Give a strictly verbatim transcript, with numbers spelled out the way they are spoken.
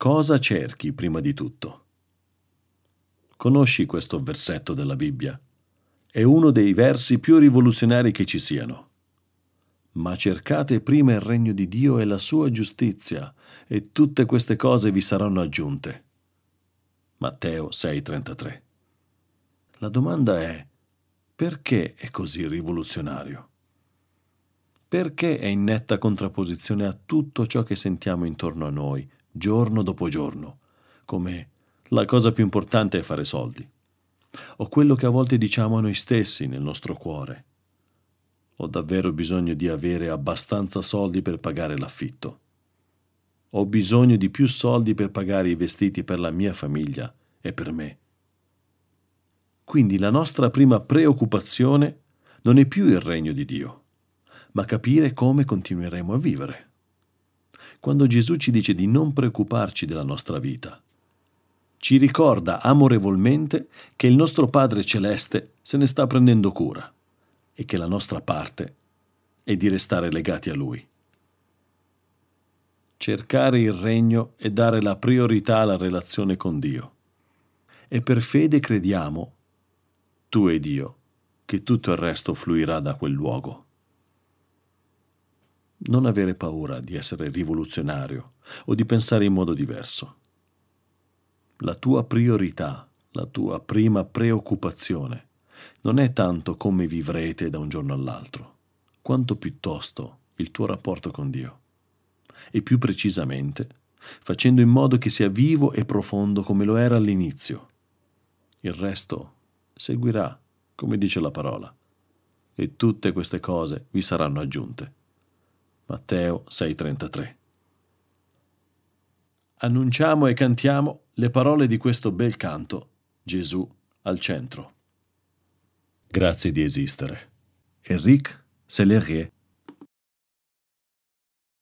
Cosa cerchi prima di tutto? Conosci questo versetto della Bibbia? È uno dei versi più rivoluzionari che ci siano. Ma cercate prima il regno di Dio e la sua giustizia, e tutte queste cose vi saranno aggiunte. Matteo sei trentatré. La domanda è: perché è così rivoluzionario? Perché è in netta contrapposizione a tutto ciò che sentiamo intorno a noi, giorno dopo giorno, come la cosa più importante è fare soldi, o quello che a volte diciamo a noi stessi nel nostro cuore: ho davvero bisogno di avere abbastanza soldi per pagare l'affitto. Ho bisogno di più soldi per pagare i vestiti per la mia famiglia e per me. Quindi la nostra prima preoccupazione non è più il regno di Dio, ma capire come continueremo a vivere. Quando Gesù ci dice di non preoccuparci della nostra vita, ci ricorda amorevolmente che il nostro Padre Celeste se ne sta prendendo cura e che la nostra parte è di restare legati a Lui. Cercare il regno e dare la priorità alla relazione con Dio. E per fede crediamo, tu ed io, che tutto il resto fluirà da quel luogo. Non avere paura di essere rivoluzionario o di pensare in modo diverso. La tua priorità, la tua prima preoccupazione non è tanto come vivrete da un giorno all'altro, quanto piuttosto il tuo rapporto con Dio. E più precisamente, facendo in modo che sia vivo e profondo come lo era all'inizio. Il resto seguirà, come dice la parola, e tutte queste cose vi saranno aggiunte. Matteo sei trentatré. Annunciamo e cantiamo le parole di questo bel canto, Gesù al centro. Grazie di esistere. Éric Sellerier